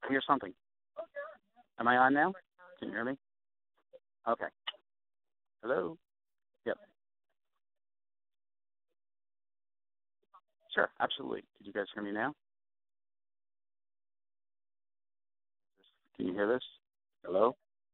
hear something. Am I on now? Can you hear me? Okay. Hello? Yep. Sure, absolutely. Did you guys hear me now? Can you hear this? Hello?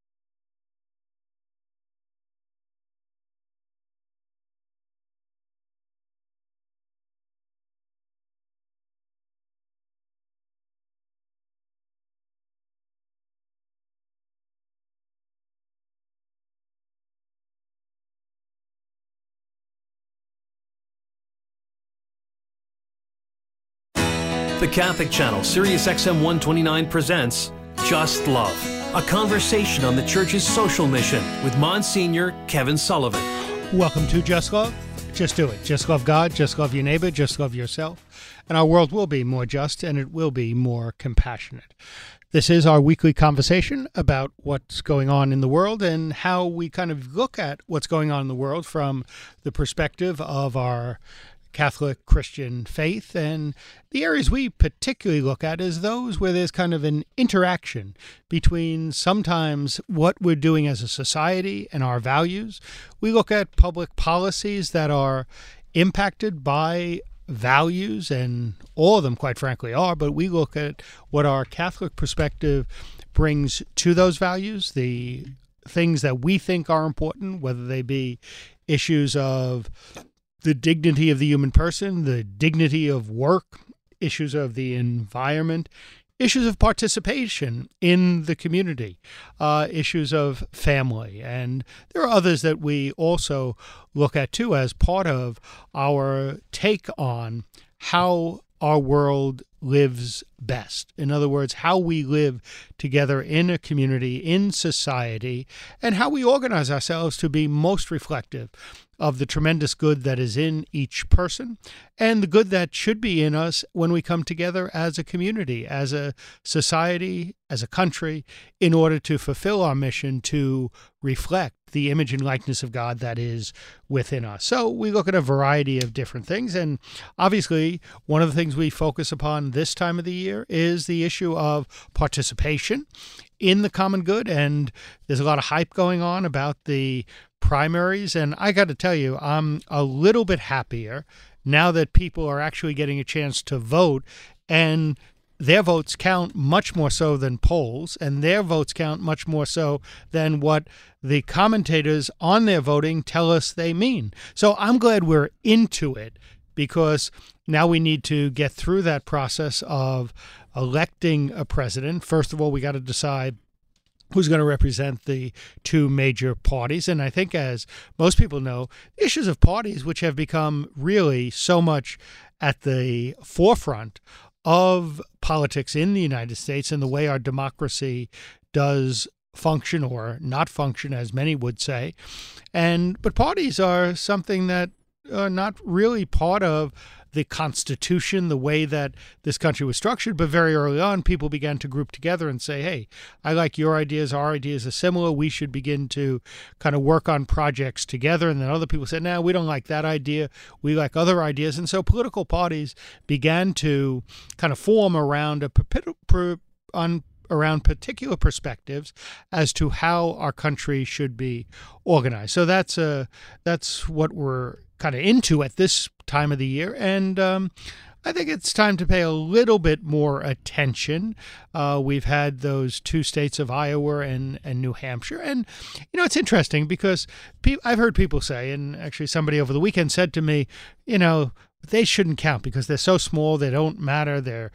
The Catholic Channel, Sirius XM 129 presents Just Love, a conversation on the Church's social mission with Monsignor Kevin Sullivan. Welcome to Just Love. Just do it. Just love God, just love your neighbor, just love yourself. And our world will be more just and it will be more compassionate. This is our weekly conversation about what's going on in the world and how we kind of look at what's going on in the world from the perspective of our Catholic Christian faith. And the areas we particularly look at is those where there's kind of an interaction between sometimes what we're doing as a society and our values. We look at public policies that are impacted by values, and all of them, quite frankly, are, but we look at what our Catholic perspective brings to those values, the things that we think are important, whether they be issues of the dignity of the human person, the dignity of work, issues of the environment, issues of participation in the community, issues of family. And there are others that we also look at too as part of our take on how our world lives best. In other words, how we live together in a community, in society, and how we organize ourselves to be most reflective of the tremendous good that is in each person and the good that should be in us when we come together as a community, as a society, as a country, in order to fulfill our mission to reflect the image and likeness of God that is within us. So we look at a variety of different things. And obviously, one of the things we focus upon this time of the year is the issue of participation in the common good. And there's a lot of hype going on about the primaries. And I got to tell you, I'm a little bit happier now that people are actually getting a chance to vote, and their votes count much more so than polls, and their votes count much more so than what the commentators on their voting tell us they mean. So I'm glad we're into it, because now we need to get through that process of electing a president. First of all, we got to decide who's going to represent the two major parties. And I think, as most people know, issues of parties, which have become really so much at the forefront of politics in the United States and the way our democracy does function or not function, as many would say. But parties are something that are not really part of the Constitution, the way that this country was structured. But very early on, people began to group together and say, hey, I like your ideas. Our ideas are similar. We should begin to kind of work on projects together. And then other people said, no, we don't like that idea. We like other ideas. And so political parties began to kind of form around around particular perspectives as to how our country should be organized. So that's what we're kind of into at this time of the year. And I think it's time to pay a little bit more attention. We've had those two states of Iowa and New Hampshire. And, it's interesting because I've heard people say, and actually somebody over the weekend said to me, they shouldn't count because they're so small, they don't matter. They're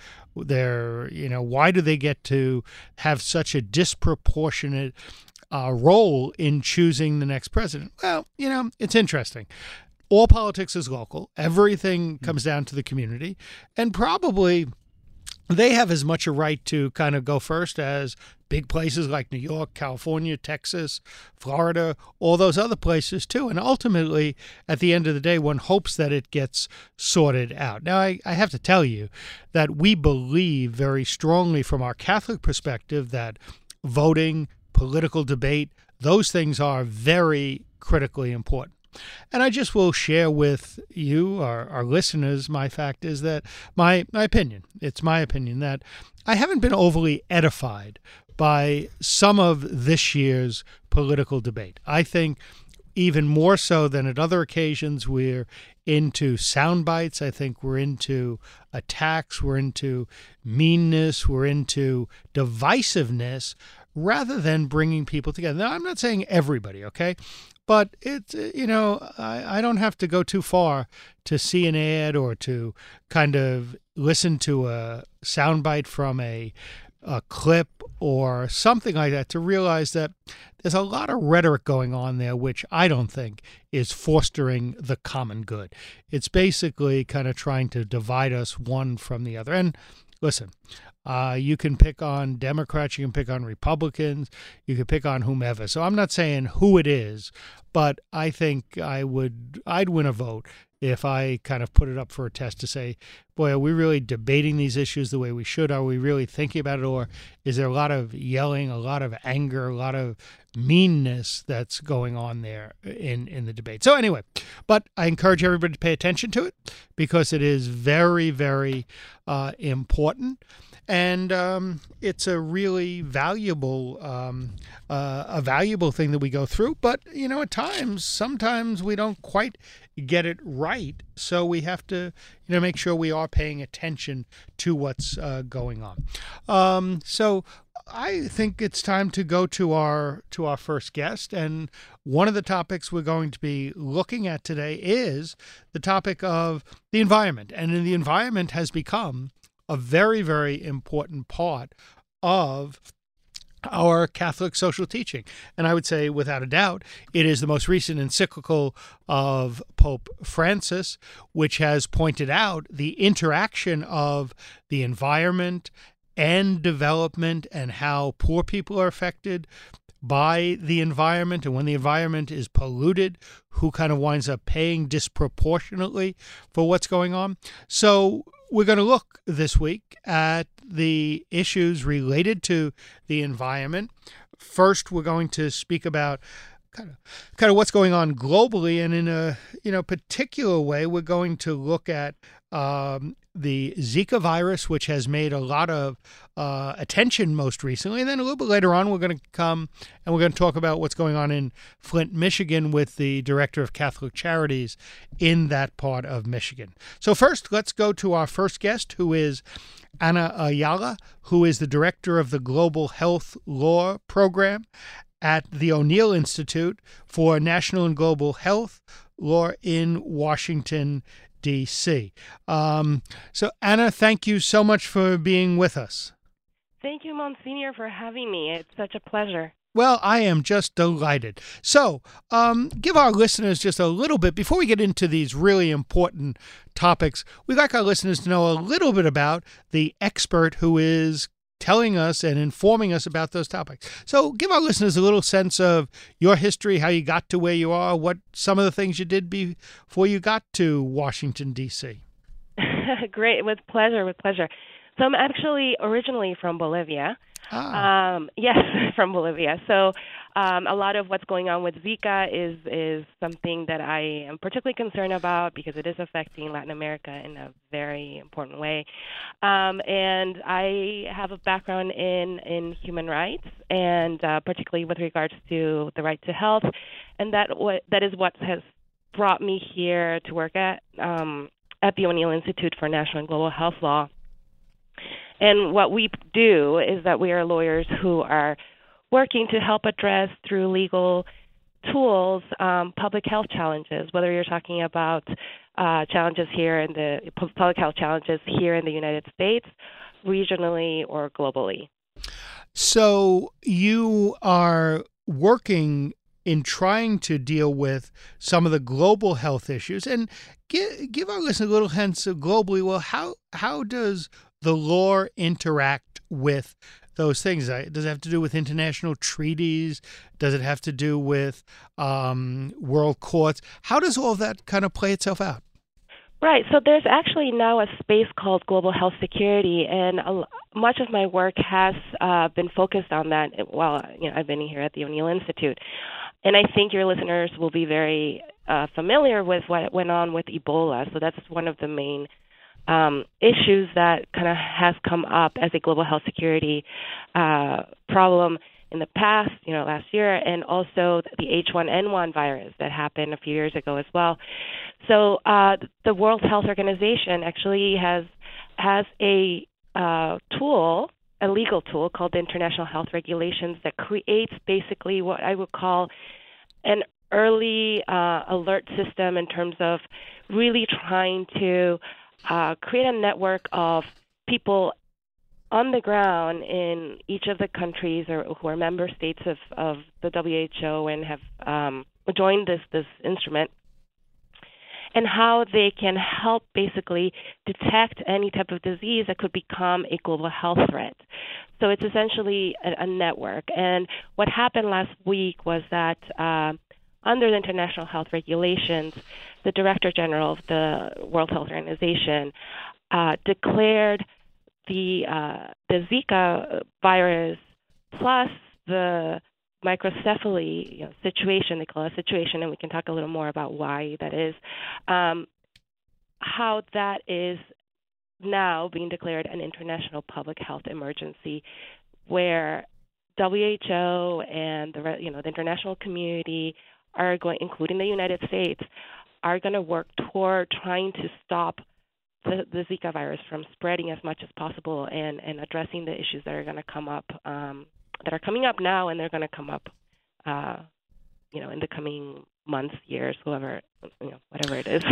why do they get to have such a disproportionate role in choosing the next president? Well, it's interesting. All politics is local. Everything comes down to the community. And probably they have as much a right to kind of go first as big places like New York, California, Texas, Florida, all those other places too. And ultimately, at the end of the day, one hopes that it gets sorted out. Now, I have to tell you that we believe very strongly from our Catholic perspective that voting, political debate, those things are very critically important. And I just will share with you, our listeners, my fact is that my opinion, it's my opinion that I haven't been overly edified by some of this year's political debate. I think even more so than at other occasions, we're into sound bites. I think we're into attacks. We're into meanness. We're into divisiveness rather than bringing people together. Now, I'm not saying everybody, okay? But it's, I don't have to go too far to see an ad or to kind of listen to a soundbite from a clip or something like that to realize that there's a lot of rhetoric going on there, which I don't think is fostering the common good. It's basically kind of trying to divide us one from the other. And listen, you can pick on Democrats, you can pick on Republicans, you can pick on whomever. So I'm not saying who it is, but I think I'd win a vote if I kind of put it up for a test to say, boy, are we really debating these issues the way we should? Are we really thinking about it? Or is there a lot of yelling, a lot of anger, a lot of meanness that's going on there in the debate? So anyway, but I encourage everybody to pay attention to it because it is very, very important. And it's a really valuable thing that we go through. But, sometimes we don't quite get it right. So we have to, make sure we are paying attention to what's going on. So I think it's time to go to our first guest. And one of the topics we're going to be looking at today is the topic of the environment. And the environment has become a very, very important part of our Catholic social teaching. And I would say, without a doubt, it is the most recent encyclical of Pope Francis, which has pointed out the interaction of the environment and development and how poor people are affected by the environment. And when the environment is polluted, who kind of winds up paying disproportionately for what's going on. So we're going to look this week at the issues related to the environment. First, we're going to speak about kind of what's going on globally, and in a particular way, we're going to look at the Zika virus, which has made a lot of attention most recently. And then a little bit later on, we're going to come and we're going to talk about what's going on in Flint, Michigan with the Director of Catholic Charities in that part of Michigan. So first, let's go to our first guest, who is Ana Ayala, who is the Director of the Global Health Law Program at the O'Neill Institute for National and Global Health Law in Washington, D.C. So, Anna, thank you so much for being with us. Thank you, Monsignor, for having me. It's such a pleasure. Well, I am just delighted. So, give our listeners just a little bit, before we get into these really important topics, we'd like our listeners to know a little bit about the expert who is telling us and informing us about those topics. So give our listeners a little sense of your history, how you got to where you are, what some of the things you did before you got to Washington, D.C. Great. With pleasure. So I'm actually originally from Bolivia. Yes, from Bolivia. So a lot of what's going on with Zika is something that I am particularly concerned about because it is affecting Latin America in a very important way. And I have a background in human rights, and particularly with regards to the right to health. And that is what has brought me here to work at the O'Neill Institute for National and Global Health Law. And what we do is that we are lawyers who are working to help address through legal tools public health challenges, whether you're talking about challenges here in the public health challenges here in the United States, regionally or globally. So you are working in trying to deal with some of the global health issues, and give our listeners a little sense of globally. Well, how does the law interact with those things? Does it have to do with international treaties? Does it have to do with world courts? How does all that kind of play itself out? Right. So there's actually now a space called global health security, and much of my work has been focused on that while I've been here at the O'Neill Institute. And I think your listeners will be very familiar with what went on with Ebola. So that's one of the main issues that kind of has come up as a global health security problem in the past, last year, and also the H1N1 virus that happened a few years ago as well. So the World Health Organization actually has a tool, a legal tool called the International Health Regulations that creates basically what I would call an early alert system in terms of really trying to create a network of people on the ground in each of the countries or who are member states of the WHO and have joined this instrument, and how they can help basically detect any type of disease that could become a global health threat. So it's essentially a network. And what happened last week was that under the international health regulations, the Director General of the World Health Organization declared the Zika virus plus the microcephaly situation, they call it a situation, and we can talk a little more about why that is, how that is now being declared an international public health emergency, where WHO and the international community are going, including the United States, are going to work toward trying to stop the Zika virus from spreading as much as possible and addressing the issues that are going to come up, that are coming up now, and they're going to come up, in the coming months, years, whatever it is.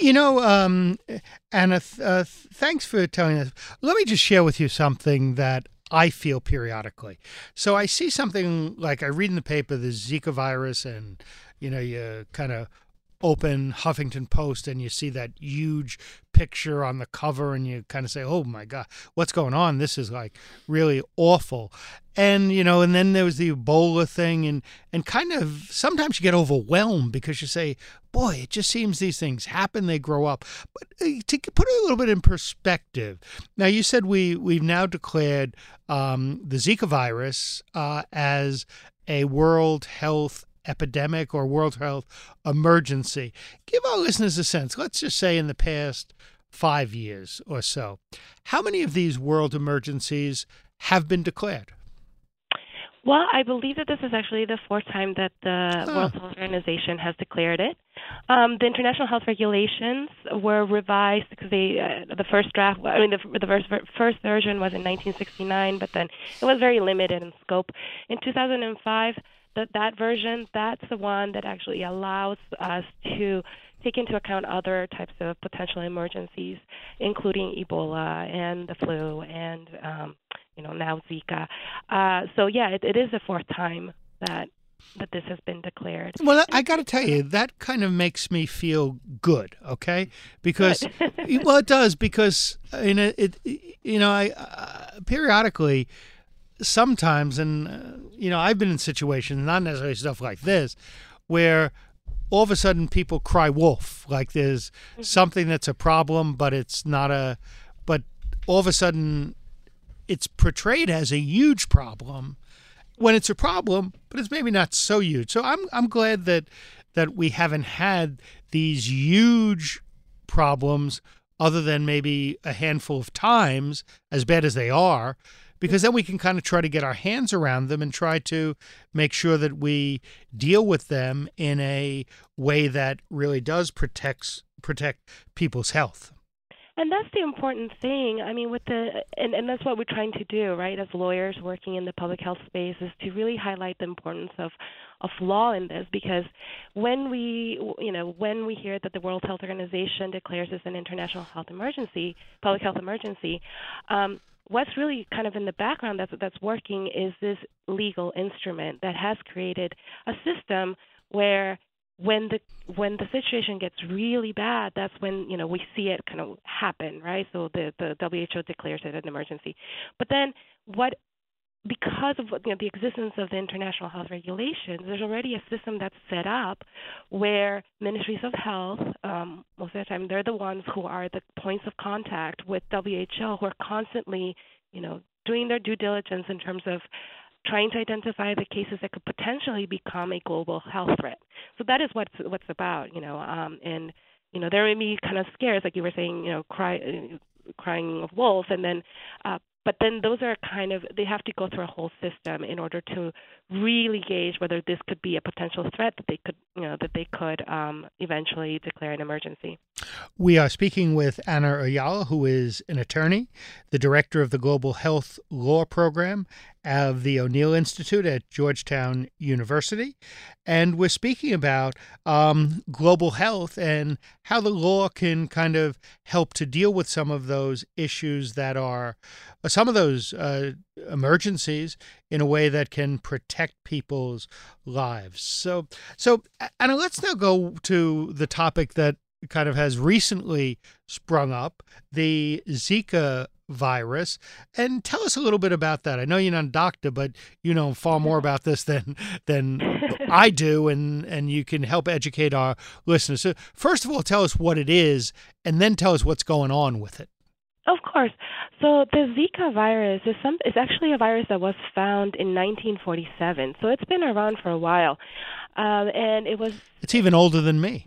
Anna, thanks for telling us. Let me just share with you something that I feel periodically. So I see something like I read in the paper the Zika virus, and you kind of open Huffington Post and you see that huge picture on the cover and you kind of say, oh my God, what's going on? This is like really awful. And, and then there was the Ebola thing and kind of sometimes you get overwhelmed because you say, boy, it just seems these things happen, they grow up. But to put it a little bit in perspective, now you said we've now declared the Zika virus as a World Health epidemic or World Health emergency. Give our listeners a sense. Let's just say in the past 5 years or so, how many of these world emergencies have been declared? Well, I believe that this is actually the fourth time that the World Health Organization has declared it. The international health regulations were revised because the first draft, the first version was in 1969, but then it was very limited in scope. In 2005, that version, that's the one that actually allows us to take into account other types of potential emergencies, including Ebola and the flu and, now Zika. It is the fourth time that this has been declared. Well, I got to tell you, that kind of makes me feel good, okay? Because, well, it does, because, I periodically, sometimes, and, I've been in situations, not necessarily stuff like this, where all of a sudden people cry wolf, like there's something that's a problem, but it's not but all of a sudden it's portrayed as a huge problem when it's a problem, but it's maybe not so huge. So I'm glad that we haven't had these huge problems other than maybe a handful of times, as bad as they are, because then we can kind of try to get our hands around them and try to make sure that we deal with them in a way that really does protect people's health. And that's the important thing. I mean, and that's what we're trying to do, right, as lawyers working in the public health space, is to really highlight the importance of law in this, because when we hear that the World Health Organization declares this an international health emergency, public health emergency, what's really kind of in the background that's working is this legal instrument that has created a system where when the situation gets really bad, that's when we see it kind of happen, right? So the WHO declares it an emergency. But then because of the existence of the international health regulations, there's already a system that's set up where ministries of health, most of the time, they're the ones who are the points of contact with WHO, who are constantly, doing their due diligence in terms of trying to identify the cases that could potentially become a global health threat. So that is what's about, and there may be kind of scares, like you were saying, crying of wolf, and then but then those are they have to go through a whole system in order to really gauge whether this could be a potential threat that they could eventually declare an emergency. We are speaking with Anna Ayala, who is an attorney, the director of the Global Health Law Program of the O'Neill Institute at Georgetown University. And we're speaking about global health and how the law can kind of help to deal with some of those issues that are some of those emergencies in a way that can protect people's lives. So Anna, let's now go to the topic that kind of has recently sprung up, the Zika virus, and tell us a little bit about that. I know you're not a doctor, but you know far more about this than I do, and you can help educate our listeners. So first of all, tell us what it is, and then tell us what's going on with it. Of course. So the Zika virus is actually a virus that was found in 1947. So it's been around for a while, and it's even older than me.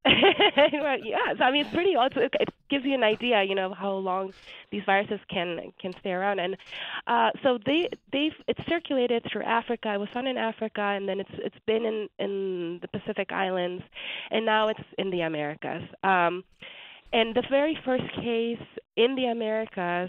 Yes, I mean it's pretty old. It gives you an idea, how long these viruses can stay around. And so it's circulated through Africa. It was found in Africa, and then it's been in the Pacific Islands, and now it's in the Americas. And the very first case in the Americas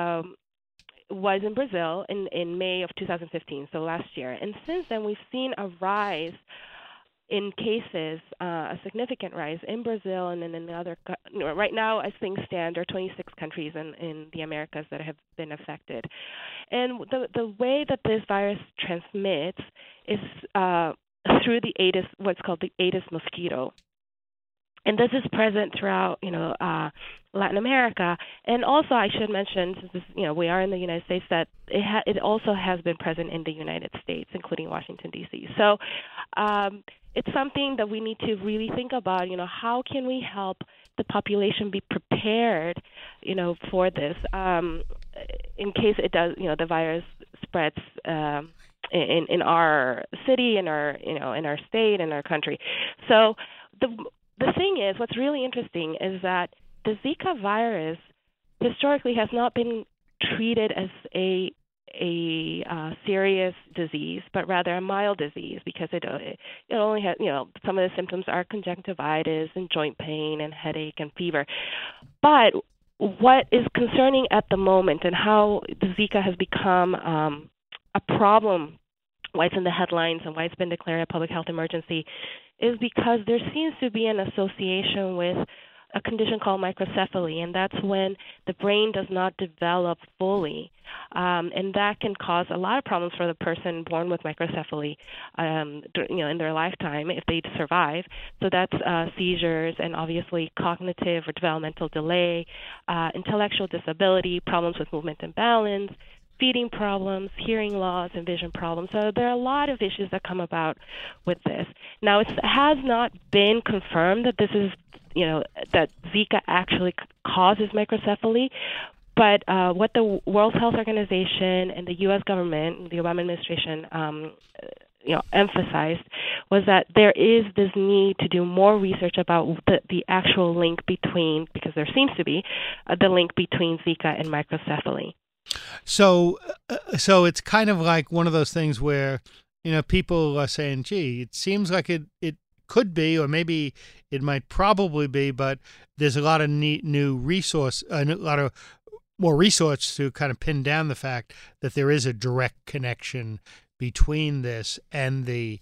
was in Brazil in May of 2015, so last year. And since then, we've seen a rise in cases, a significant rise in Brazil and in other. Right now, as things stand, there are 26 countries in the Americas that have been affected. And the way that this virus transmits is through the Aedes, what's called the Aedes mosquito. And this is present throughout, Latin America, and also I should mention, since we are in the United States, that it also has been present in the United States, including Washington D.C. So it's something that we need to really think about. How can we help the population be prepared, for this, in case it does, the virus spreads in our city, in our state, in our country. So the thing is, what's really interesting is that the Zika virus historically has not been treated as a serious disease, but rather a mild disease, because it only has, some of the symptoms are conjunctivitis and joint pain and headache and fever. But what is concerning at the moment, and how the Zika has become a problem, why it's in the headlines and why it's been declared a public health emergency, is because there seems to be an association with a condition called microcephaly, and that's when the brain does not develop fully, and that can cause a lot of problems for the person born with microcephaly, in their lifetime if they survive. So that's seizures, and obviously cognitive or developmental delay, intellectual disability, problems with movement and balance, feeding problems, hearing loss, and vision problems. So there are a lot of issues that come about with this. Now, it has not been confirmed that this is, that Zika actually causes microcephaly, but what the World Health Organization and the U.S. government, the Obama administration, emphasized was that there is this need to do more research about the actual link between, because there seems to be the link between Zika and microcephaly. So it's kind of like one of those things where, people are saying, gee, it seems like it could be, or maybe it might probably be, but there's a lot of new resource, a lot of more research to kind of pin down the fact that there is a direct connection between this and the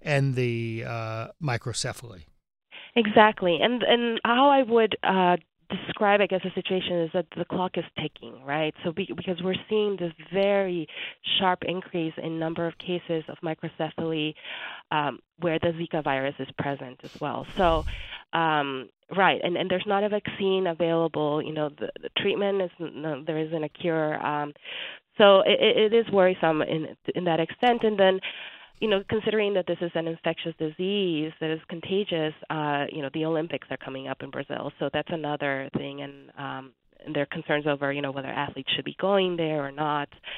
microcephaly. Exactly. And how I would describe, I guess, the situation is that the clock is ticking, right? So because we're seeing this very sharp increase in number of cases of microcephaly where the Zika virus is present as well. So, right, and there's not a vaccine available. The treatment there isn't a cure. So it is worrisome in that extent. And then, considering that this is an infectious disease that is contagious, the Olympics are coming up in Brazil, so that's another thing, and there are concerns over, whether athletes should be going there or not.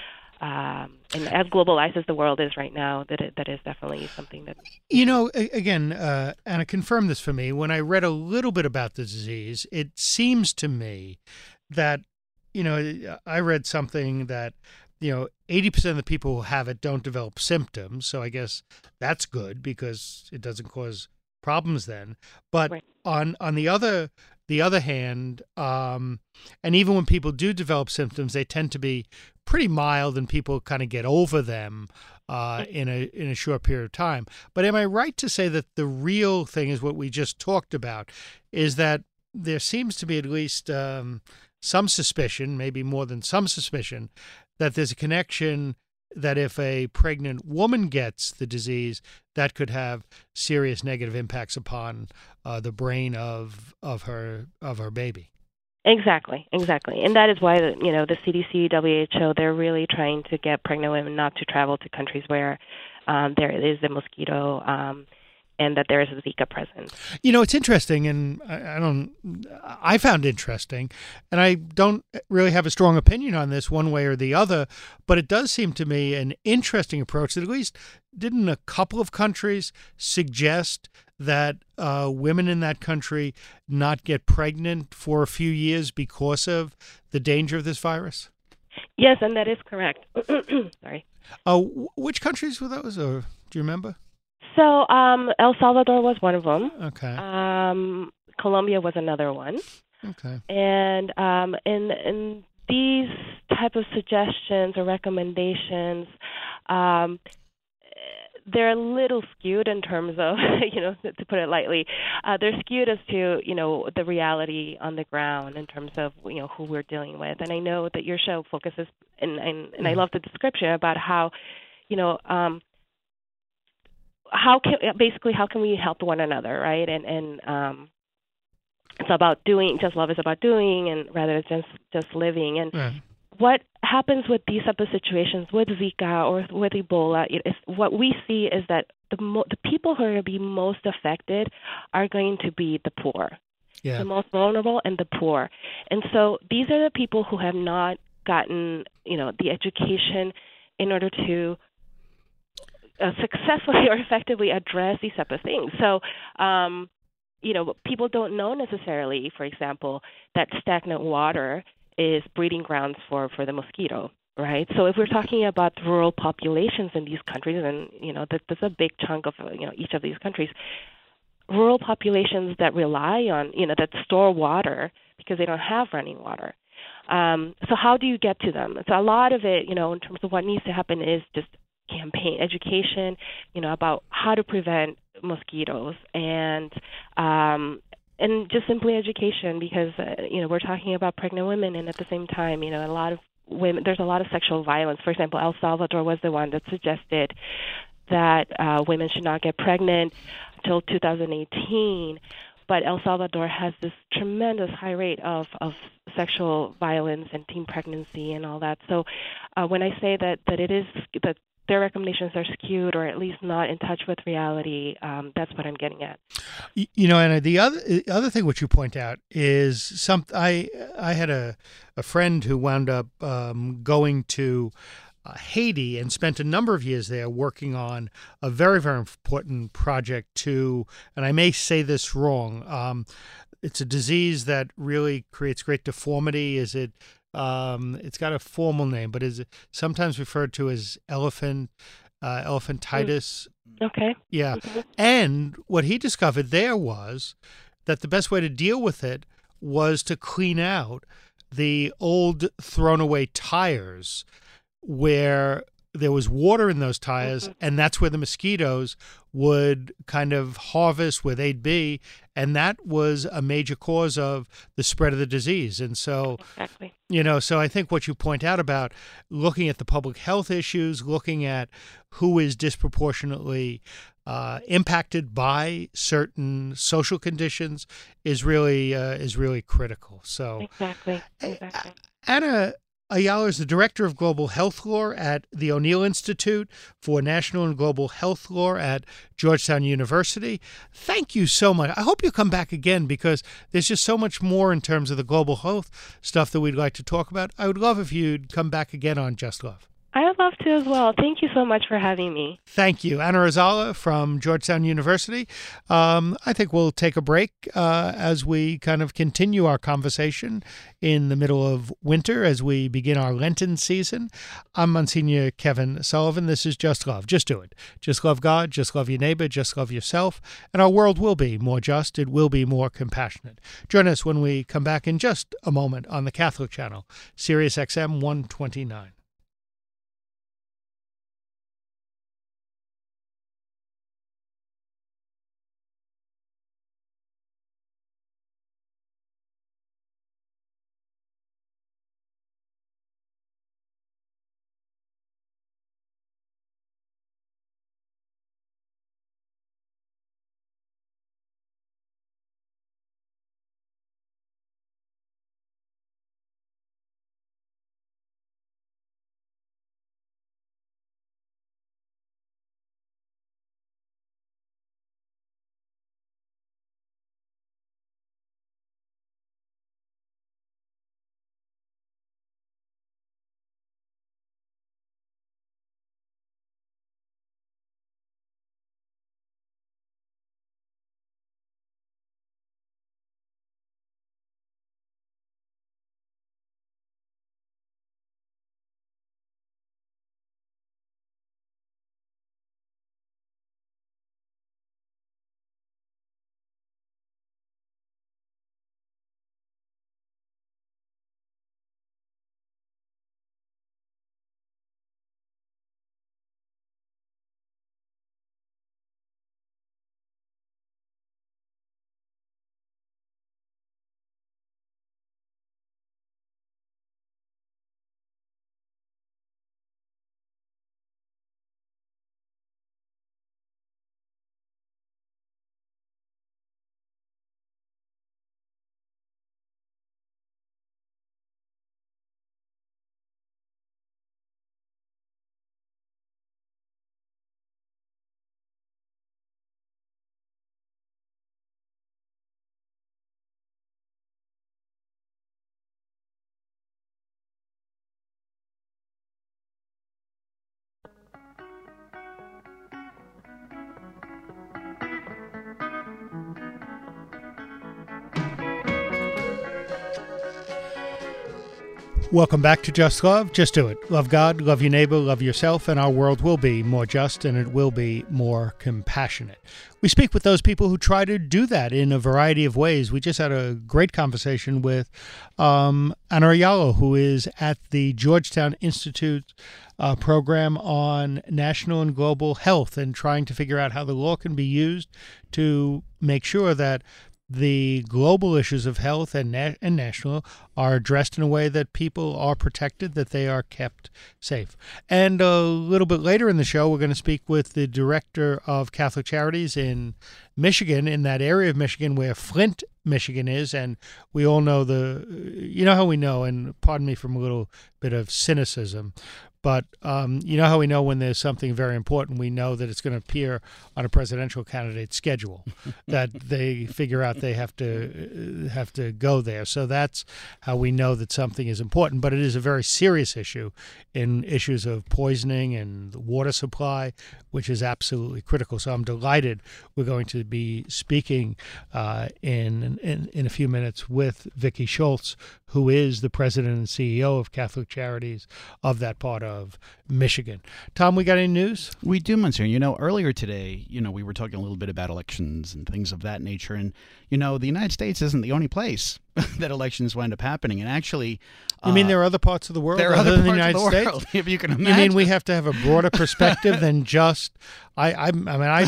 And as globalized as the world is right now, that is definitely something that... Again, Anna, confirm this for me. When I read a little bit about the disease, it seems to me that, I read something that, 80% of the people who have it don't develop symptoms. So I guess that's good because it doesn't cause problems then. But right. on the other hand, and even when people do develop symptoms, they tend to be pretty mild, and people kind of get over them in a short period of time. But am I right to say that the real thing is what we just talked about, is that there seems to be at least some suspicion, maybe more than some suspicion, that there's a connection that if a pregnant woman gets the disease, that could have serious negative impacts upon the brain of her baby. Exactly. And that is why the CDC, WHO, they're really trying to get pregnant women not to travel to countries where there is a mosquito and that there is a Zika present. It's interesting, and I found interesting, and I don't really have a strong opinion on this one way or the other, but it does seem to me an interesting approach that at least didn't a couple of countries suggest that women in that country not get pregnant for a few years because of the danger of this virus? Yes, and that is correct. Sorry. Which countries were those, or do you remember? So El Salvador was one of them. Okay. Colombia was another one. Okay. And in these type of suggestions or recommendations, they're a little skewed in terms of, to put it lightly, they're skewed as to, the reality on the ground in terms of, who we're dealing with. And I know that your show focuses, and I love the description about how, how can we help one another, right? And it's about doing. Just love is about doing, and rather than just living. And what happens with these type of situations, with Zika or with Ebola, what we see is that the people who are going to be most affected are going to be the poor, the most vulnerable, and the poor. And so these are the people who have not gotten, the education in order to successfully or effectively address these type of things. So, people don't know necessarily, for example, that stagnant water is breeding grounds for the mosquito, right? So if we're talking about rural populations in these countries, and, that's a big chunk of, each of these countries, rural populations that rely on, that store water because they don't have running water. So how do you get to them? So a lot of it, in terms of what needs to happen is just campaign education, about how to prevent mosquitoes and just simply education because, we're talking about pregnant women, and at the same time, a lot of women, there's a lot of sexual violence. For example, El Salvador was the one that suggested that women should not get pregnant until 2018. But El Salvador has this tremendous high rate of sexual violence and teen pregnancy and all that. So when I say that their recommendations are skewed or at least not in touch with reality, that's what I'm getting at. Anna, the other thing which you point out is I had a friend who wound up going to Haiti and spent a number of years there working on a very, very important project and I may say this wrong, it's a disease that really creates great deformity. It's got a formal name, but is sometimes referred to as elephantitis. Okay. Yeah. Mm-hmm. And what he discovered there was that the best way to deal with it was to clean out the old thrown away tires where there was water in those tires, and that's where the mosquitoes would kind of harvest where they'd be, and that was a major cause of the spread of the disease. And so, exactly. So I think what you point out about looking at the public health issues, looking at who is disproportionately impacted by certain social conditions is really critical. So exactly. Anna Ayala is the Director of Global Health Law at the O'Neill Institute for National and Global Health Law at Georgetown University. Thank you so much. I hope you come back again because there's just so much more in terms of the global health stuff that we'd like to talk about. I would love if you'd come back again on Just Love. I would love to as well. Thank you so much for having me. Thank you. Anna Rizala from Georgetown University. I think we'll take a break as we kind of continue our conversation in the middle of winter as we begin our Lenten season. I'm Monsignor Kevin Sullivan. This is Just Love. Just do it. Just love God. Just love your neighbor. Just love yourself. And our world will be more just. It will be more compassionate. Join us when we come back in just a moment on the Catholic Channel, Sirius XM 129. Welcome back to Just Love. Just do it. Love God, love your neighbor, love yourself, and our world will be more just and it will be more compassionate. We speak with those people who try to do that in a variety of ways. We just had a great conversation with Anna Ayala, who is at the Georgetown Institute program on national and global health and trying to figure out how the law can be used to make sure that the global issues of health and national are addressed in a way that people are protected, that they are kept safe. And a little bit later in the show, we're going to speak with the director of Catholic Charities in Michigan, in that area of Michigan where Flint, Michigan is. And we all know you know how we know, and pardon me from a little bit of cynicism, but you know how we know when there's something very important, we know that it's going to appear on a presidential candidate's schedule, that they figure out they have to go there. So that's how we know that something is important. But it is a very serious issue in issues of poisoning and the water supply, which is absolutely critical. So I'm delighted we're going to be speaking in a few minutes with Vicki Schultz, who is the president and CEO of Catholic Charities of that part of Michigan. Tom, we got any news? We do, Monsignor. You know, earlier today, we were talking a little bit about elections and things of that nature. And, the United States isn't the only place that elections wind up happening. And actually... You mean there are other parts of the world other other than the parts United of the States? World, if you can imagine. You mean we have to have a broader perspective than just... Tom,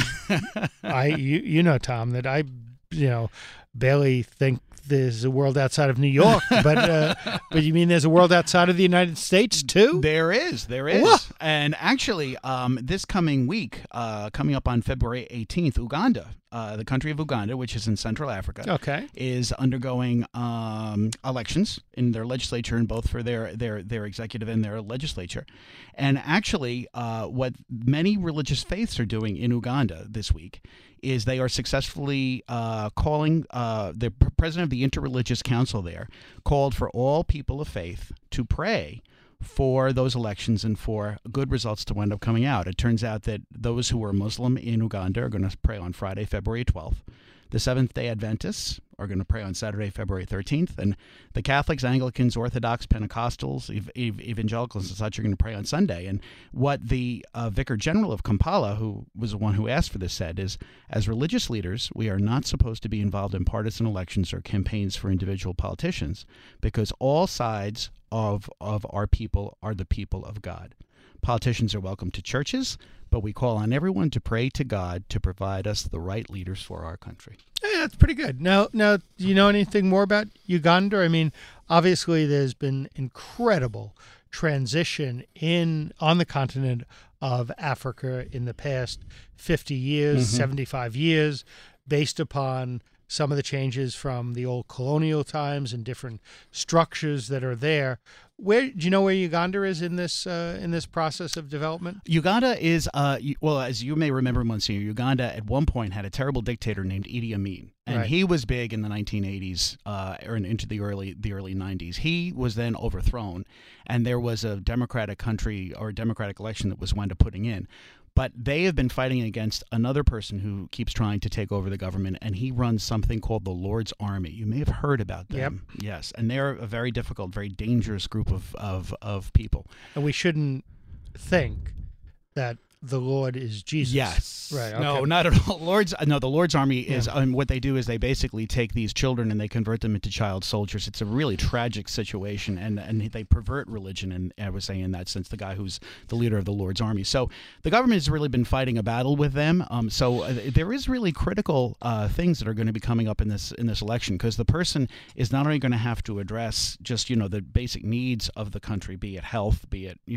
that I barely think there's a world outside of New York, but you mean there's a world outside of the United States too? There is. What? And actually, this coming week, coming up on February 18th, Uganda, the country of Uganda, which is in Central Africa, is undergoing elections in their legislature, and both for their executive and their legislature. And actually, what many religious faiths are doing in Uganda this week is they are successfully calling, the president of the Interreligious Council there called for all people of faith to pray for those elections and for good results to end up coming out. It turns out that those who are Muslim in Uganda are going to pray on Friday, February 12th. The Seventh-day Adventists are going to pray on Saturday, February 13th. And the Catholics, Anglicans, Orthodox, Pentecostals, Evangelicals, and such are going to pray on Sunday. And what the Vicar General of Kampala, who was the one who asked for this, said is, as religious leaders, we are not supposed to be involved in partisan elections or campaigns for individual politicians, because all sides of our people are the people of God. Politicians are welcome to churches, but we call on everyone to pray to God to provide us the right leaders for our country. Yeah, that's pretty good. Now, do you know anything more about Uganda? I mean, obviously there's been incredible transition on the continent of Africa in the past 50 years, 75 years, based upon some of the changes from the old colonial times and different structures that are there. Do you know where Uganda is in this process of development? Uganda is, well, as you may remember, Monsignor, Uganda at one point had a terrible dictator named Idi Amin, and he was big in the 1980s or into the early 90s. He was then overthrown, and there was a democratic country or democratic election that was wound up putting in. But they have been fighting against another person who keeps trying to take over the government, and he runs something called the Lord's Army. You may have heard about them. Yep. Yes, and they're a very difficult, very dangerous group of people. And we shouldn't think that the Lord is Jesus. Yes. Right. Okay. No, not at all. The Lord's Army is what they do is they basically take these children and they convert them into child soldiers. It's a really tragic situation, and they pervert religion. And I was saying in that sense, the guy who's the leader of the Lord's Army. So the government has really been fighting a battle with them. So there is really critical things that are going to be coming up in this election, because the person is not only going to have to address just the basic needs of the country, be it health, be it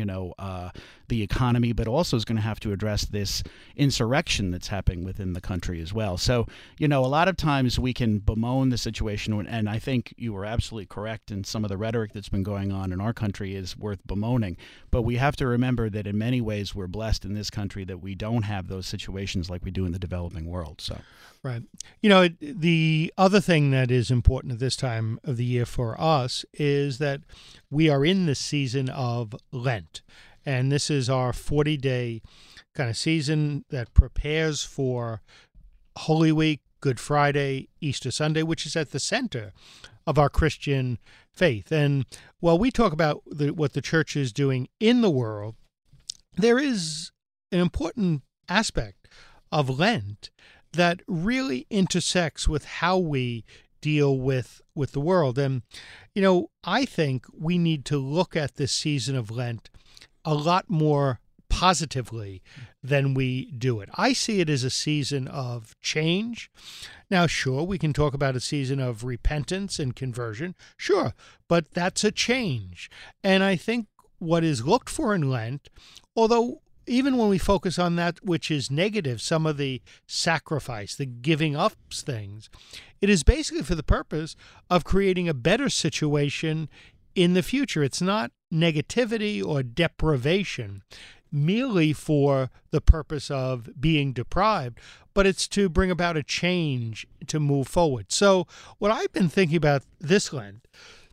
the economy, but also is going to have to address this insurrection that's happening within the country as well. So, a lot of times we can bemoan the situation, and I think you were absolutely correct in some of the rhetoric that's been going on in our country is worth bemoaning. But we have to remember that in many ways we're blessed in this country that we don't have those situations like we do in the developing world. So, right. The other thing that is important at this time of the year for us is that we are in the season of Lent. And this is our 40-day kind of season that prepares for Holy Week, Good Friday, Easter Sunday, which is at the center of our Christian faith. And while we talk about what the church is doing in the world, there is an important aspect of Lent that really intersects with how we deal with the world. And, I think we need to look at this season of Lent a lot more positively than we do it. I see it as a season of change. Now, sure, we can talk about a season of repentance and conversion. Sure, but that's a change. And I think what is looked for in Lent, although even when we focus on that which is negative, some of the sacrifice, the giving up things, it is basically for the purpose of creating a better situation in the future. It's not negativity or deprivation merely for the purpose of being deprived, but it's to bring about a change to move forward. So what I've been thinking about this Lent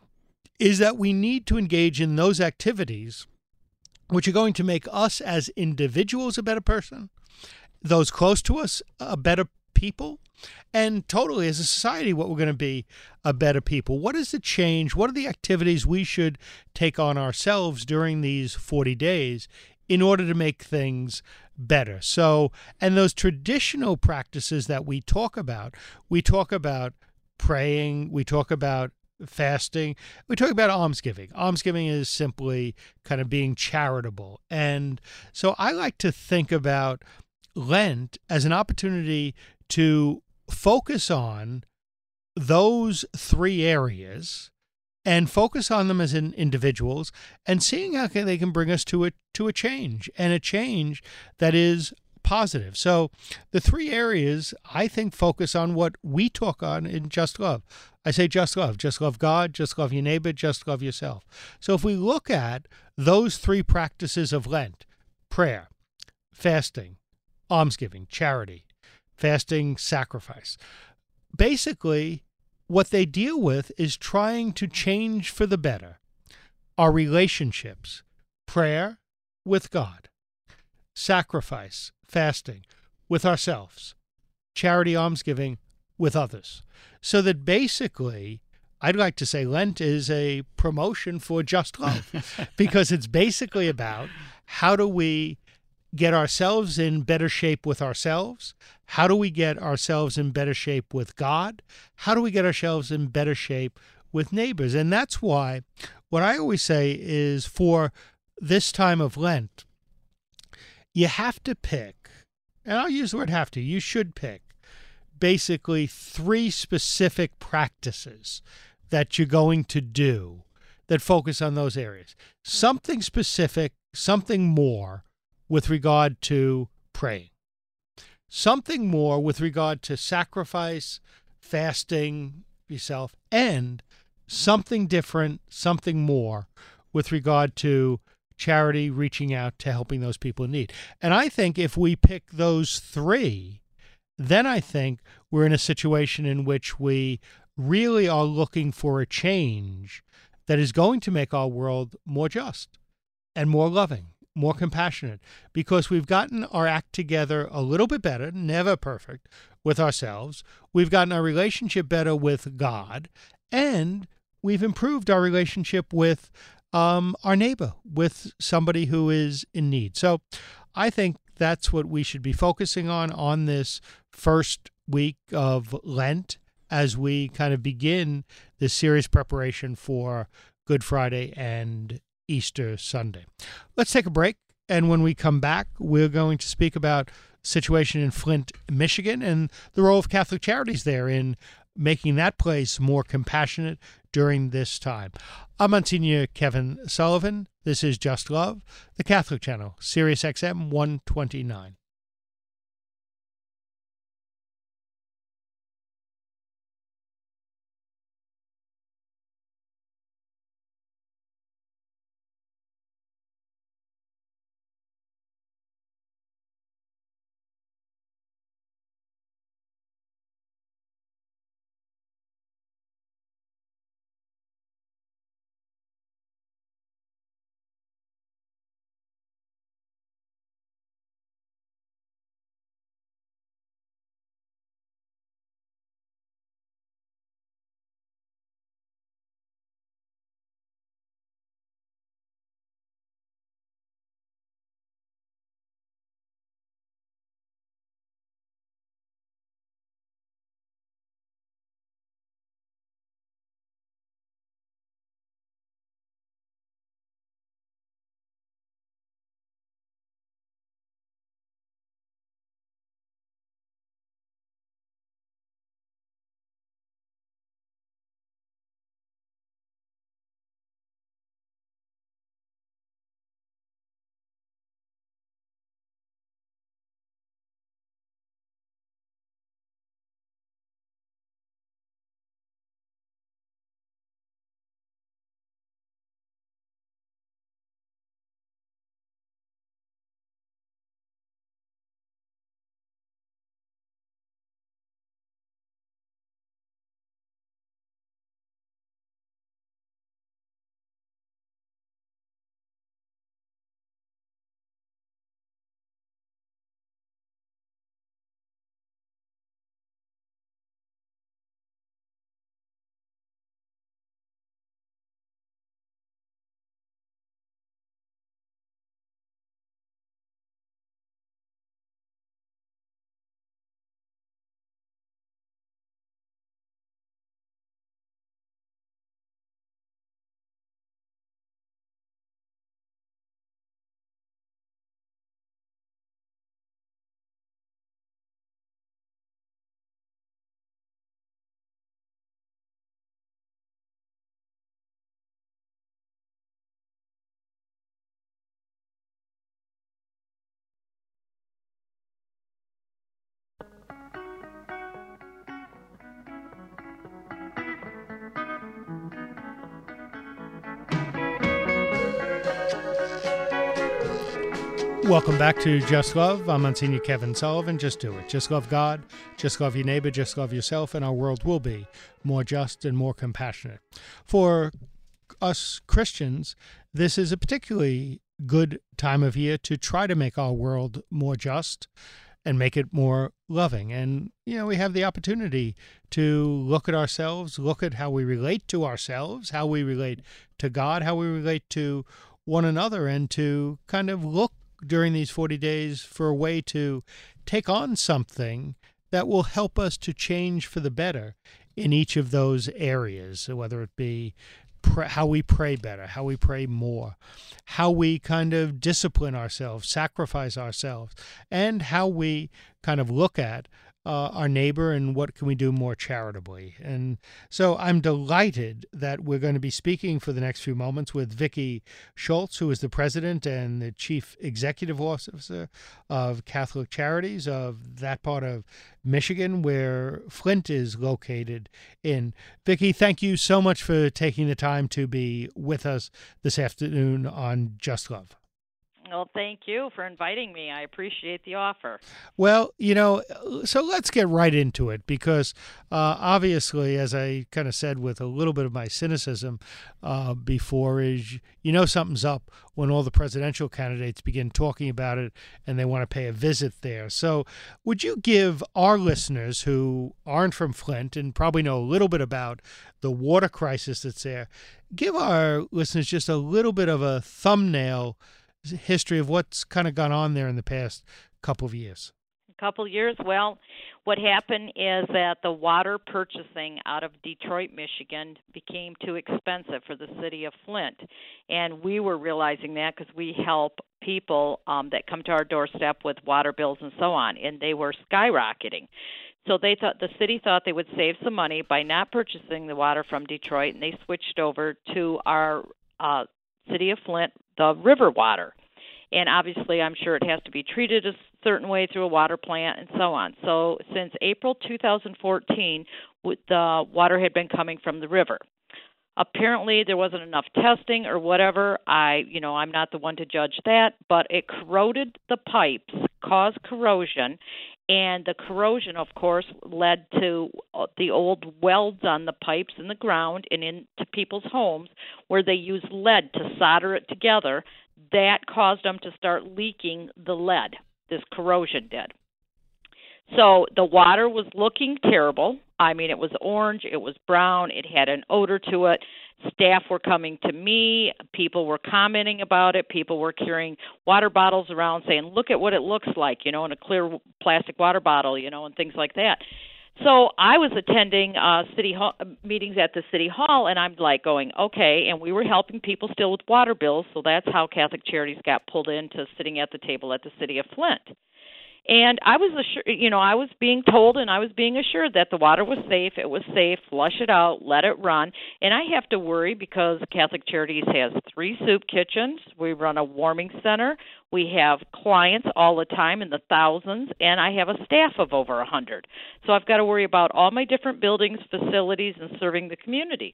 is that we need to engage in those activities which are going to make us as individuals a better person, those close to us a better people, and totally as a society what we're going to be a better people. What is the change? What are the activities we should take on ourselves during these 40 days in order to make things better? So, and those traditional practices that we talk about praying, we talk about fasting, we talk about almsgiving. Almsgiving is simply kind of being charitable. And so I like to think about Lent as an opportunity to focus on those three areas and focus on them as individuals and seeing how they can bring us to a change, and a change that is positive. So the three areas, I think, focus on what we talk on in Just Love. I say just love God, just love your neighbor, just love yourself. So if we look at those three practices of Lent, prayer, fasting, almsgiving, charity, fasting, sacrifice, basically what they deal with is trying to change for the better our relationships, prayer with God, sacrifice, fasting with ourselves, charity, almsgiving with others. So that basically, I'd like to say Lent is a promotion for just love, because it's basically about how do we get ourselves in better shape with ourselves? How do we get ourselves in better shape with God? How do we get ourselves in better shape with neighbors? And that's why what I always say is, for this time of Lent, you have to pick, and I'll use the word have to, you should pick basically 3 specific practices that you're going to do that focus on those areas. Something specific, something more with regard to praying. Something more with regard to sacrifice, fasting yourself, and something different, something more with regard to charity, reaching out to helping those people in need. And I think if we pick those 3, then I think we're in a situation in which we really are looking for a change that is going to make our world more just and more loving, more compassionate, because we've gotten our act together a little bit better, never perfect, with ourselves. We've gotten our relationship better with God, and we've improved our relationship with our neighbor, with somebody who is in need. So I think that's what we should be focusing on this first week of Lent, as we kind of begin this serious preparation for Good Friday and Easter Sunday. Let's take a break, and when we come back, we're going to speak about the situation in Flint, Michigan, and the role of Catholic Charities there in making that place more compassionate during this time. I'm Monsignor Kevin Sullivan. This is Just Love, the Catholic Channel, Sirius XM 129. Welcome back to Just Love. I'm Monsignor Kevin Sullivan. Just do it. Just love God. Just love your neighbor. Just love yourself, and our world will be more just and more compassionate. For us Christians, this is a particularly good time of year to try to make our world more just and make it more loving. And, we have the opportunity to look at ourselves, look at how we relate to ourselves, how we relate to God, how we relate to one another, and to kind of look during these 40 days for a way to take on something that will help us to change for the better in each of those areas, whether it be how we pray better, how we pray more, how we kind of discipline ourselves, sacrifice ourselves, and how we kind of look at our neighbor and what can we do more charitably. And so I'm delighted that we're going to be speaking for the next few moments with Vicki Schultz, who is the president and the chief executive officer of Catholic Charities of that part of Michigan where Flint is located in. Vicki, thank you so much for taking the time to be with us this afternoon on Just Love. Well, thank you for inviting me. I appreciate the offer. Well, so let's get right into it because obviously, as I kind of said with a little bit of my cynicism before, is something's up when all the presidential candidates begin talking about it and they want to pay a visit there. So would you give our listeners who aren't from Flint and probably know a little bit about the water crisis that's there, give our listeners just a little bit of a thumbnail history of what's kind of gone on there in the past couple of years? Well, what happened is that the water purchasing out of Detroit, Michigan became too expensive for the city of Flint. And we were realizing that because we help people that come to our doorstep with water bills and so on, and they were skyrocketing. So the city thought they would save some money by not purchasing the water from Detroit, and they switched over to our city of Flint, the river water. And obviously, I'm sure it has to be treated a certain way through a water plant and so on. So since April 2014, the water had been coming from the river. Apparently, there wasn't enough testing or whatever. I'm not the one to judge that, but it corroded the pipes, caused corrosion, and the corrosion, of course, led to the old welds on the pipes in the ground and into people's homes where they used lead to solder it together. That caused them to start leaking the lead. This corrosion did. So the water was looking terrible. I mean, it was orange, it was brown, it had an odor to it. Staff were coming to me. People were commenting about it. People were carrying water bottles around saying, look at what it looks like, in a clear plastic water bottle, and things like that. So I was attending city hall meetings at the city hall, and I'm like going, okay, and we were helping people still with water bills, so that's how Catholic Charities got pulled into sitting at the table at the city of Flint. And I was assured, I was being told and I was being assured that the water was safe. It was safe. Flush it out. Let it run. And I have to worry because Catholic Charities has 3 soup kitchens. We run a warming center. We have clients all the time in the thousands, and I have a staff of over 100. So I've got to worry about all my different buildings, facilities, and serving the community.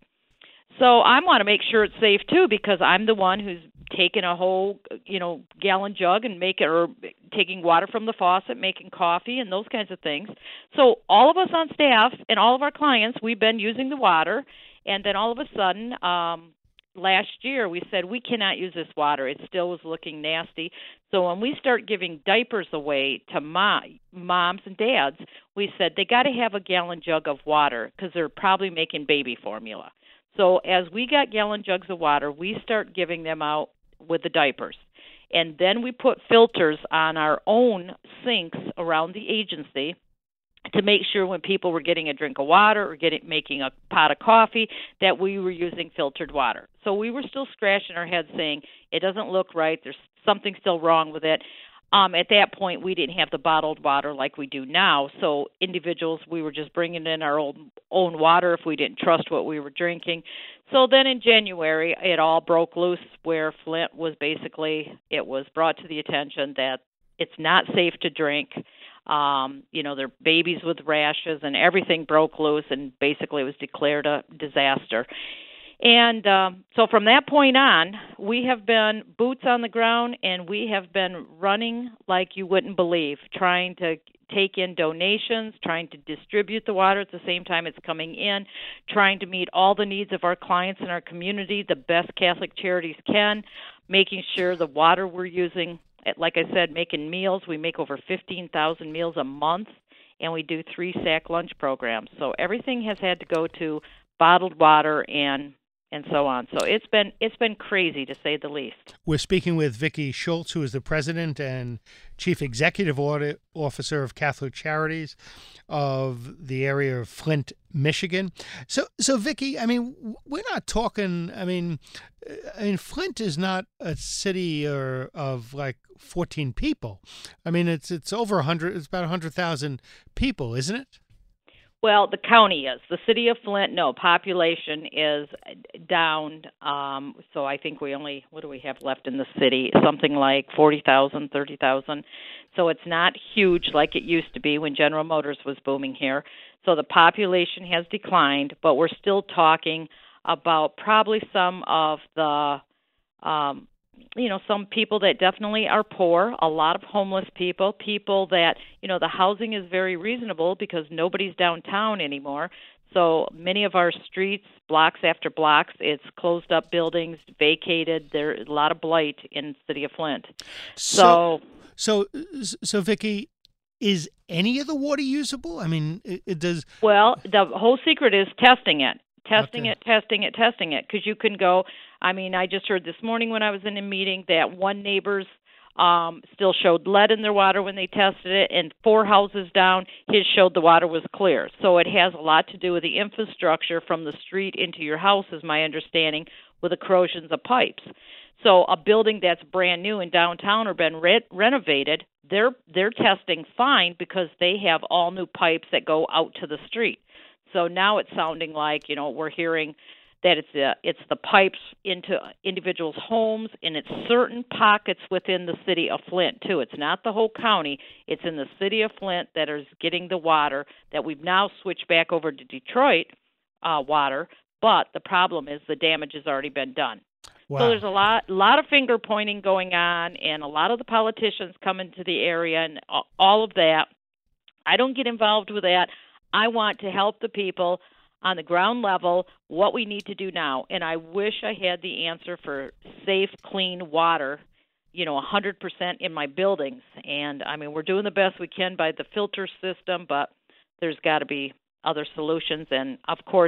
So I want to make sure it's safe too, because I'm the one who's taking a whole, gallon jug and taking water from the faucet, making coffee and those kinds of things. So all of us on staff and all of our clients, we've been using the water, and then all of a sudden, last year we said we cannot use this water. It still was looking nasty. So when we start giving diapers away to moms and dads, we said they got to have a gallon jug of water because they're probably making baby formula. So as we got gallon jugs of water, we start giving them out with the diapers. And then we put filters on our own sinks around the agency to make sure when people were getting a drink of water or making a pot of coffee that we were using filtered water. So we were still scratching our heads saying, it doesn't look right, there's something still wrong with it. At that point, we didn't have the bottled water like we do now. So individuals, we were just bringing in our own water if we didn't trust what we were drinking. So then in January, it all broke loose where Flint was it was brought to the attention that it's not safe to drink. There are babies with rashes and everything broke loose, and basically it was declared a disaster. And so from that point on, we have been boots on the ground, and we have been running like you wouldn't believe, trying to take in donations, trying to distribute the water at the same time it's coming in, trying to meet all the needs of our clients in our community the best Catholic Charities can, making sure the water we're using, like I said, making meals. We make over 15,000 meals a month, and we do 3 sack lunch programs. So everything has had to go to bottled water and so on. So it's been crazy, to say the least. We're speaking with Vicki Schultz, who is the president and chief executive officer of Catholic Charities of the area of Flint, Michigan. So Vicki, I mean, we're not talking. I mean, Flint is not a city of like 14 people. I mean, it's over 100. It's about 100,000 people, isn't it? Well, the county is. The city of Flint, no, population is down. So I think we only, what do we have left in the city? Something like 40,000, 30,000. So it's not huge like it used to be when General Motors was booming here. So the population has declined, but we're still talking about probably some of the some people that definitely are poor, a lot of homeless people that, the housing is very reasonable because nobody's downtown anymore. So many of our streets, blocks after blocks, it's closed up buildings, vacated. There's a lot of blight in the city of Flint. So Vicki, is any of the water usable? I mean, it does. Well, the whole secret is testing it. Testing it, because you can go. I mean, I just heard this morning when I was in a meeting that one neighbor's still showed lead in their water when they tested it, and 4 houses down, his showed the water was clear. So it has a lot to do with the infrastructure from the street into your house, is my understanding, with the corrosions of pipes. So a building that's brand new in downtown or been renovated, they're testing fine because they have all new pipes that go out to the street. So now it's sounding like, we're hearing that it's the pipes into individuals' homes, and it's certain pockets within the city of Flint, too. It's not the whole county. It's in the city of Flint that is getting the water that we've now switched back over to Detroit water, but the problem is the damage has already been done. Wow. So there's a lot of finger pointing going on, and a lot of the politicians come into the area and all of that. I don't get involved with that. I want to help the people on the ground level, what we need to do now. And I wish I had the answer for safe, clean water, 100% in my buildings. And, I mean, we're doing the best we can by the filter system, but there's got to be other solutions. And, of course,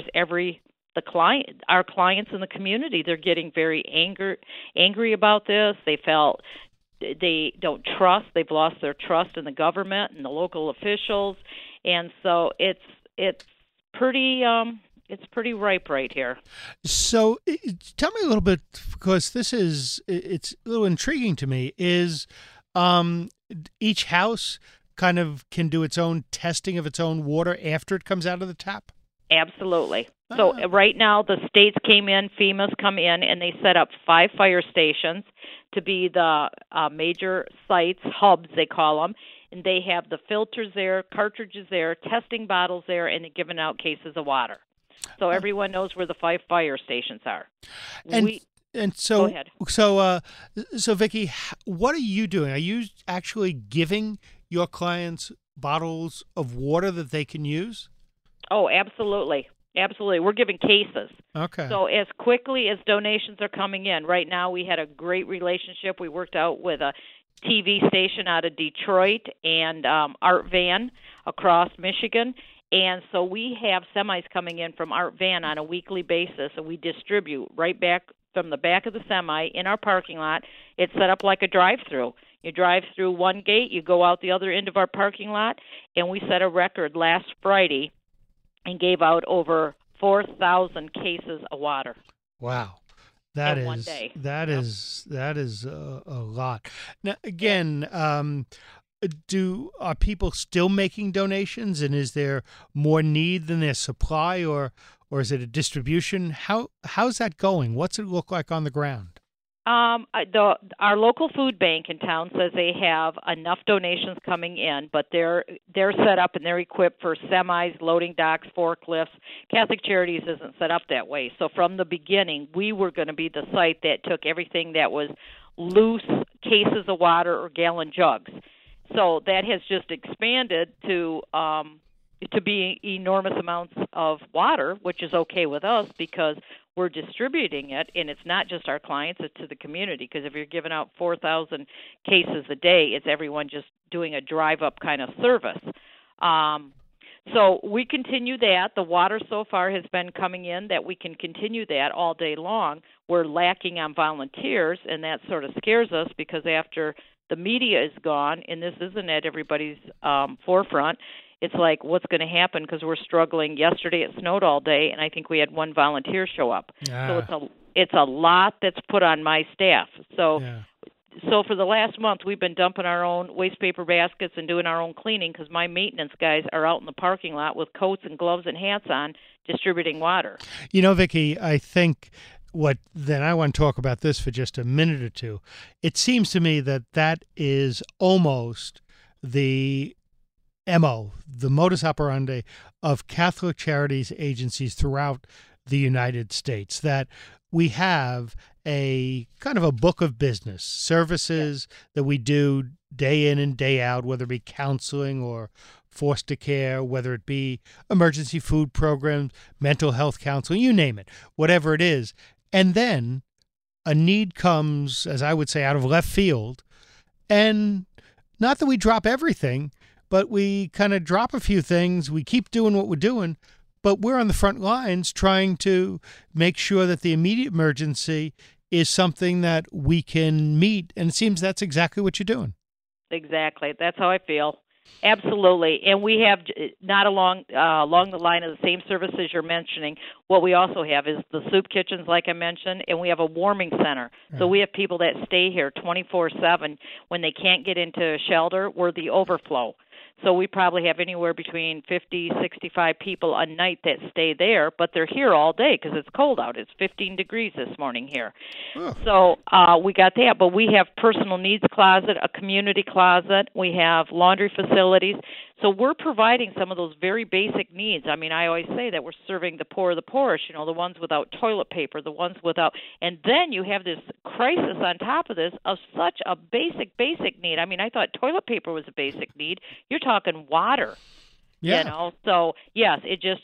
our clients in the community, they're getting very angry about this. They felt they don't trust. They've lost their trust in the government and the local officials. And so it's pretty ripe right here. So tell me a little bit, because it's a little intriguing to me, is each house kind of can do its own testing of its own water after it comes out of the tap? Absolutely. So right now the states came in, FEMA's come in, and they set up 5 fire stations to be the major sites, hubs they call them. And they have the filters there, cartridges there, testing bottles there, and they're giving out cases of water. So everyone knows where the 5 fire stations are. So, go ahead. So Vicki, what are you doing? Are you actually giving your clients bottles of water that they can use? Oh, absolutely. Absolutely. We're giving cases. Okay. So as quickly as donations are coming in, right now we had a great relationship. We worked out with a TV station out of Detroit and Art Van across Michigan. And so we have semis coming in from Art Van on a weekly basis, and we distribute right back from the back of the semi in our parking lot. It's set up like a drive-through. You drive through one gate, you go out the other end of our parking lot, and we set a record last Friday and gave out over 4,000 cases of water. Wow. That is one day. That is a lot. Now, again, are people still making donations, and is there more need than there's supply, or is it a distribution? How's that going? What's it look like on the ground? Our local food bank in town says they have enough donations coming in, but they're set up and they're equipped for semis, loading docks, forklifts. Catholic Charities isn't set up that way. So from the beginning, we were going to be the site that took everything that was loose cases of water or gallon jugs. So that has just expanded to be enormous amounts of water, which is okay with us because we're distributing it, and it's not just our clients, it's to the community. Because if you're giving out 4,000 cases a day, it's everyone just doing a drive-up kind of service. So we continue that. The water so far has been coming in that we can continue that all day long. We're lacking on volunteers, and that sort of scares us because after the media is gone, and this isn't at everybody's forefront, it's like, what's going to happen? Because we're struggling. Yesterday it snowed all day, and I think we had one volunteer show up. So it's a lot that's put on my staff. So for the last month, we've been dumping our own waste paper baskets and doing our own cleaning because my maintenance guys are out in the parking lot with coats and gloves and hats on distributing water. You know, Vicki, I think I want to talk about this for just a minute or two. It seems to me that is almost the MO, the modus operandi of Catholic Charities agencies throughout the United States, that we have a kind of a book of business, services that we do day in and day out, whether it be counseling or foster care, whether it be emergency food programs, mental health counseling, you name it, whatever it is. And then a need comes, as I would say, out of left field. And not that we drop everything, but we kind of drop a few things. We keep doing what we're doing, but we're on the front lines trying to make sure that the immediate emergency is something that we can meet. And it seems that's exactly what you're doing. Exactly. That's how I feel. Absolutely. And we have, not along the line of the same services you're mentioning, what we also have is the soup kitchens, like I mentioned, and we have a warming center. So we have people that stay here 24/7. When they can't get into a shelter, we're the overflow. So we probably have anywhere between 50, 65 people a night that stay there, but they're here all day because it's cold out. It's 15 degrees this morning here. So we got that, but we have personal needs closet, a community closet. We have laundry facilities. So we're providing some of those very basic needs. I mean, I always say that we're serving the poor of the poorest, the ones without toilet paper, the ones without, and then you have this crisis on top of this of such a basic need. I mean, I thought toilet paper was a basic need. You're talking water, So yes,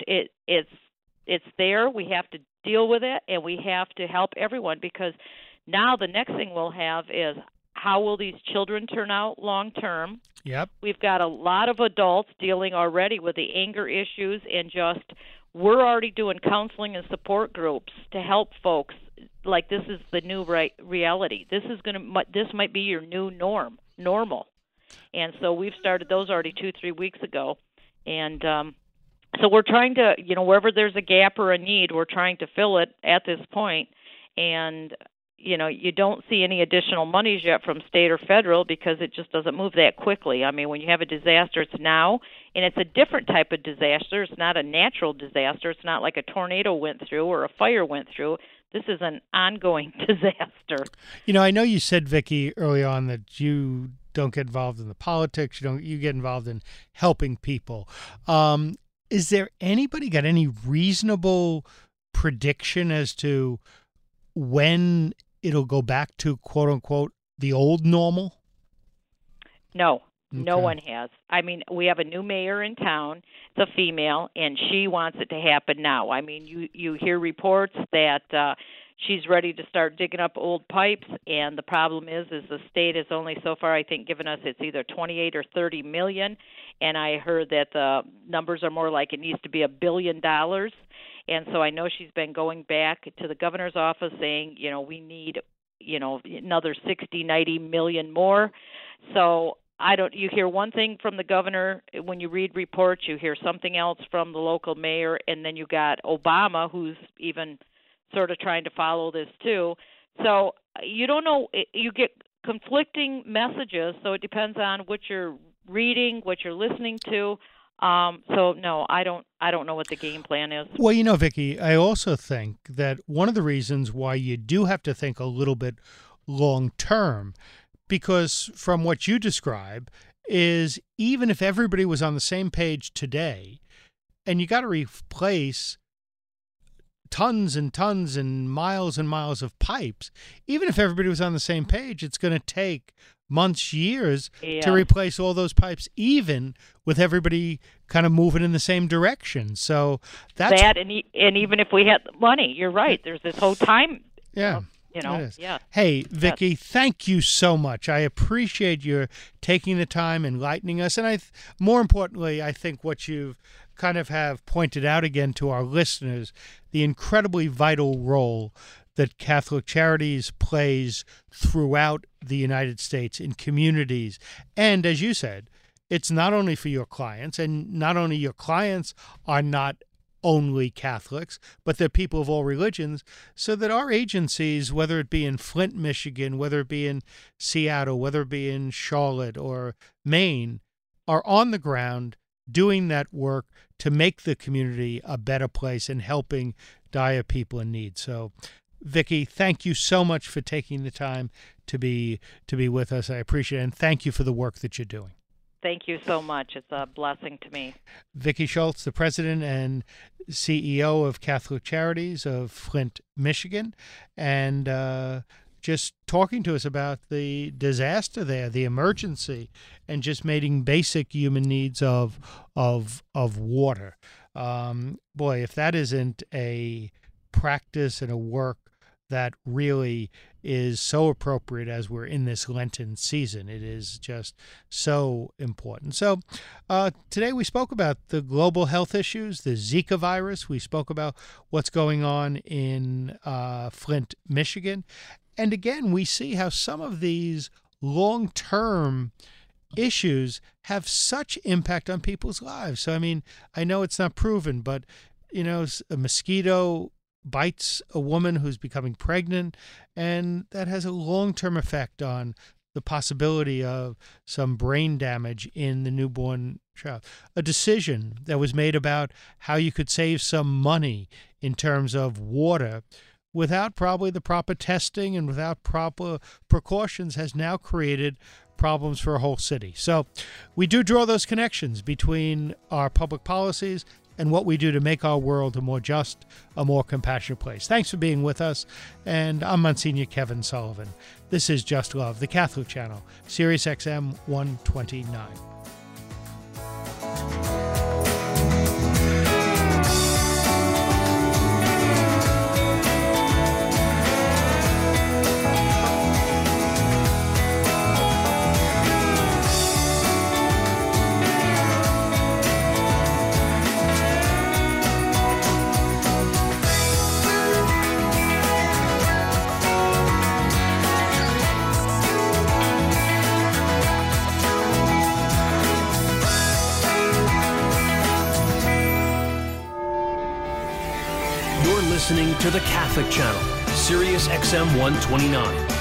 it's there. We have to deal with it, and we have to help everyone because now the next thing we'll have is, how will these children turn out long term? Yep. We've got a lot of adults dealing already with the anger issues, and we're already doing counseling and support groups to help folks. Like, this is the new reality. This might be your new normal. And so we've started those already 2-3 weeks ago. And so we're trying to, wherever there's a gap or a need, we're trying to fill it at this point. And you don't see any additional monies yet from state or federal because it just doesn't move that quickly. I mean, when you have a disaster, it's now, and it's a different type of disaster. It's not a natural disaster. It's not like a tornado went through or a fire went through. This is an ongoing disaster. I know you said, Vicki, early on that you don't get involved in the politics. You get involved in helping people. Is there anybody got any reasonable prediction as to when it'll go back to, quote unquote, the old normal? No. Okay. No one has. I mean, we have a new mayor in town. It's a female, and she wants it to happen now. I mean, you hear reports that she's ready to start digging up old pipes, and the problem is the state has only so far, I think, given us it's either 28 or 30 million, and I heard that the numbers are more like it needs to be $1 billion. And so I know she's been going back to the governor's office saying, we need, another 60, 90 million more. So you hear one thing from the governor when you read reports, you hear something else from the local mayor, and then you got Obama, who's even sort of trying to follow this too. So you don't know, you get conflicting messages, so it depends on what you're reading, what you're listening to. So no, I don't know what the game plan is. Well, Vicki, I also think that one of the reasons why you do have to think a little bit long term, because from what you describe, is even if everybody was on the same page today, and you got to replace tons and tons and miles of pipes. Even if everybody was on the same page, it's going to take months, years to replace all those pipes, even with everybody kind of moving in the same direction. So that's that, and even if we had the money, you're right. There's this whole time. Yeah. Yeah. Hey, Vicki, thank you so much. I appreciate your taking the time, enlightening us, and more importantly, I think what you've kind of have pointed out again to our listeners, the incredibly vital role that Catholic Charities plays throughout the United States in communities. And as you said, it's not only for your clients, and not only your clients are not only Catholics, but they're people of all religions, so that our agencies, whether it be in Flint, Michigan, whether it be in Seattle, whether it be in Charlotte or Maine, are on the ground doing that work to make the community a better place and helping dire people in need. So, Vicki, thank you so much for taking the time to be with us. I appreciate it, and thank you for the work that you're doing. Thank you so much. It's a blessing to me. Vicki Schultz, the president and CEO of Catholic Charities of Flint, Michigan, and just talking to us about the disaster there, the emergency, and just meeting basic human needs of water. Boy, if that isn't a practice and a work that really is so appropriate as we're in this Lenten season. It is just so important. So today we spoke about the global health issues, the Zika virus. We spoke about what's going on in Flint, Michigan. And again, we see how some of these long-term issues have such impact on people's lives. So, I mean, I know it's not proven, but, a mosquito bites a woman who's becoming pregnant, and that has a long-term effect on the possibility of some brain damage in the newborn child. A decision that was made about how you could save some money in terms of water without probably the proper testing and without proper precautions has now created problems for a whole city. So we do draw those connections between our public policies and what we do to make our world a more just, a more compassionate place. Thanks for being with us, and I'm Monsignor Kevin Sullivan. This is Just Love, the Catholic Channel, Sirius XM 129. Listening to the Catholic Channel, Sirius XM 129.